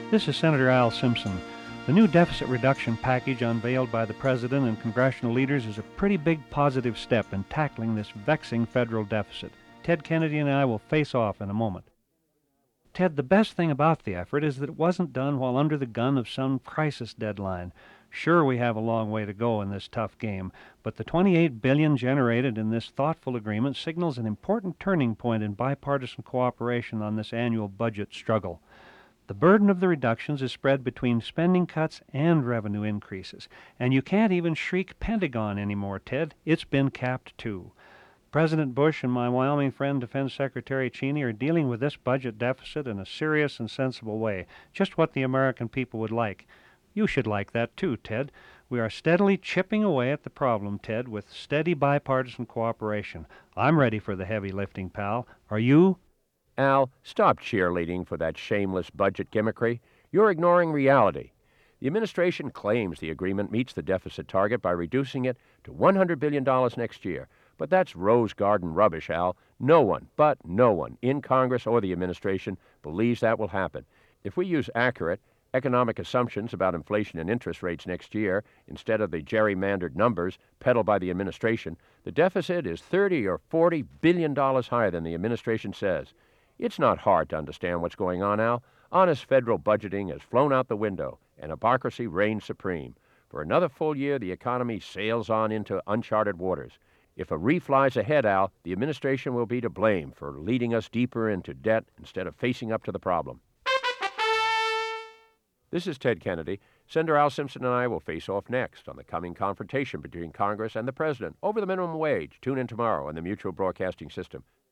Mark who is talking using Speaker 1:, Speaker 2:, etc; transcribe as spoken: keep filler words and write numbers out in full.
Speaker 1: This is Senator Al Simpson. The new deficit reduction package unveiled by the President and congressional leaders is a pretty big positive step in tackling this vexing federal deficit. Ted Kennedy and I will face off in a moment. Ted, the best thing about the effort is that it wasn't done while under the gun of some crisis deadline. Sure, we have a long way to go in this tough game, but the twenty-eight billion dollars generated in this thoughtful agreement signals an important turning point in bipartisan cooperation on this annual budget struggle. The burden of the reductions is spread between spending cuts and revenue increases, and you can't even shriek Pentagon anymore, Ted. It's been capped too. President Bush and my Wyoming friend, Defense Secretary Cheney, are dealing with this budget deficit in a serious and sensible way, just what the American people would like. You should like that too, Ted. We are steadily chipping away at the problem, Ted, with steady bipartisan cooperation. I'm ready for the heavy lifting, pal. Are you?
Speaker 2: Al, stop cheerleading for that shameless budget gimmickry. You're ignoring reality. The administration claims the agreement meets the deficit target by reducing it to one hundred billion dollars next year. But that's rose garden rubbish, Al. No one, but no one, in Congress or the administration believes that will happen. If we use accurate economic assumptions about inflation and interest rates next year instead of the gerrymandered numbers peddled by the administration, the deficit is thirty or forty billion dollars higher than the administration says. It's not hard to understand what's going on, Al. Honest federal budgeting has flown out the window, and hypocrisy reigns supreme. For another full year, the economy sails on into uncharted waters. If a reef lies ahead, Al, the administration will be to blame for leading us deeper into debt instead of facing up to the problem. This is Ted Kennedy. Senator Al Simpson and I will face off next on the coming confrontation between Congress and the President over the minimum wage. Tune in tomorrow on the Mutual Broadcasting System.